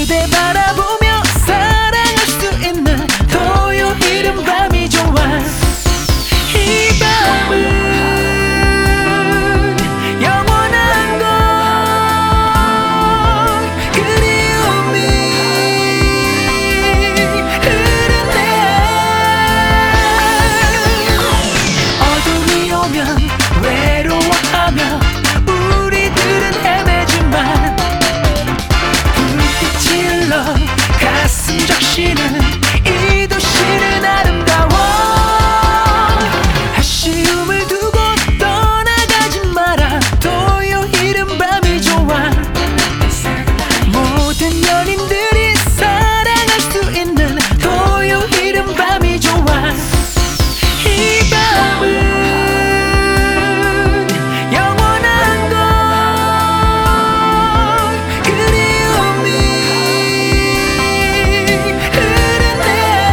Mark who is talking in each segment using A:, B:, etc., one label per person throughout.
A: 그대 바라보며 사랑할 수 있는 토요일은 밤이 좋아. 이 밤은 영원한 걸 그리움이 흐르네. 어둠이 오면 외로워하며 우리들은 헤매지만 불빛이 흘러 가슴 적시는 이 도시는 아름다워. 아쉬움을 두고 떠나가지 마라. 토요일은 밤이 좋아. 모든 연인들이 사랑할 수 있는 토요일은 밤이 좋아. 이 밤은 영원한 걸 그리움이 흐르네.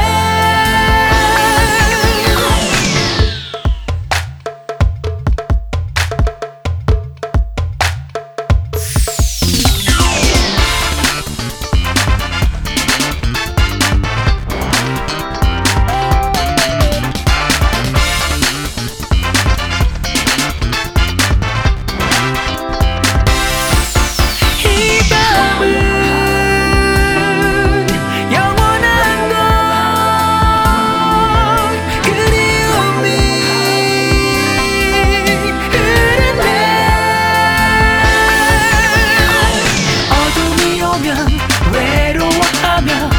A: 이 밤은 영원한 걸 그리움이 흐르네. 어둠이 오면 외로워하며